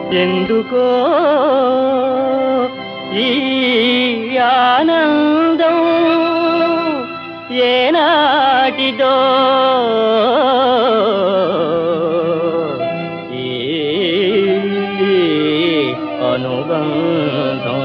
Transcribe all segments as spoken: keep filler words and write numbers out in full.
ఎందుకో ఈ ఆనందం ఏనాటిదో ఈ అనుబంధం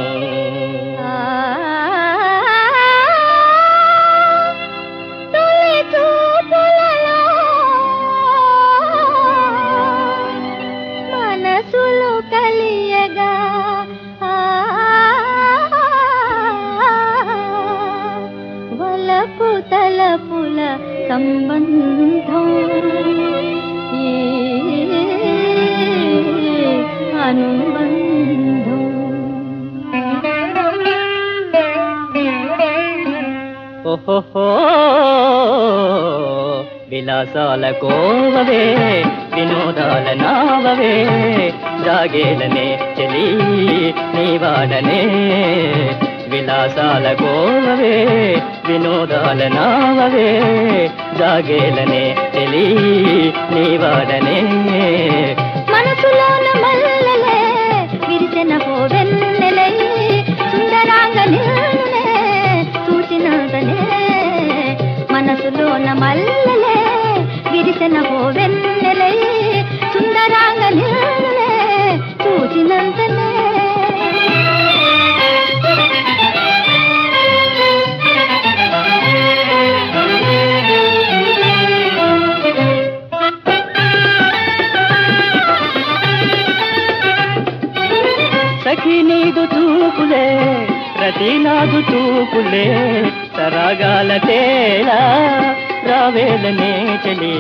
మనసులు కలియగా వలపు తలపుల సంబంధం ఈ అనుబంధం ఓహో విలాసాల కోవవే వినోదాల నావవే జాగేలనే చెలి నీవాడనే విలాసాల కోవవే వినోదాల నావవే జాగేలనే చెలి నీవాడనే మనసులోన మల్లెలే విరిసిన పోవెన్నెలై సుందరాంగ నిన్నునే చూసినంతనే మనసులోన మల్లెలే విరిసిన పోవెన్నెలై సుందరాంగ నిన్నునే చూసినంతనే సఖి నీదు చూపులే ప్రతి నాదు చూపులే సరాగాల తేలా రావేలనే చలి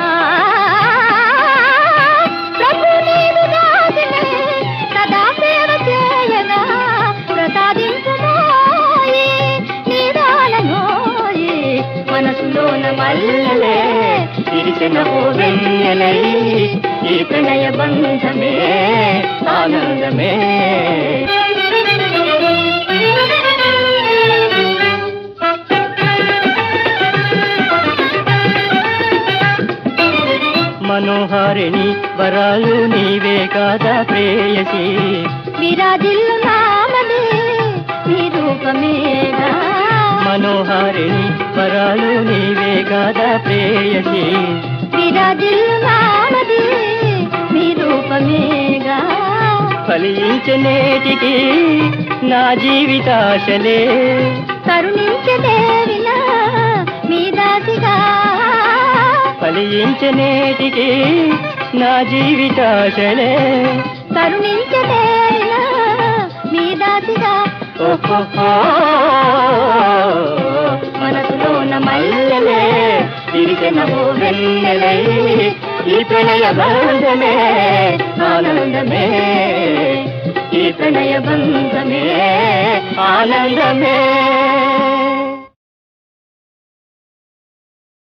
ప్రభు నీవు దాసినే సదా సేవ చేయగా ప్రసాదించుమోయి నీదానమోయి మనసులోన మల్లెలే విరిసిన వెన్నెలై ఈ ప్రణయ బంధమే ఆనందమే మనోహారిణి వరాలు నీవే కాదా ప్రేయసి విరాజిల్లు నామదే నీ రూపమేగా మనోహారిణి వరాలు నీవే కాదా ప్రేయసి విరాజిల్లు నామదే నీ రూపమేగా ఫలించనేటికి నా జీవితాశలే కరుణించదేవినా మీ దాసిగా ఫలించనేటికి నా జీవితాశలే కరుణించదేవినా మీ దాసిగా ఓహో మనసులోన మల్లెలే విరిసిన వెన్నెలై ఈ ప్రణయ బంధమే ఆనందమే ఈ ప్రణయ బంధమే ఆనందమే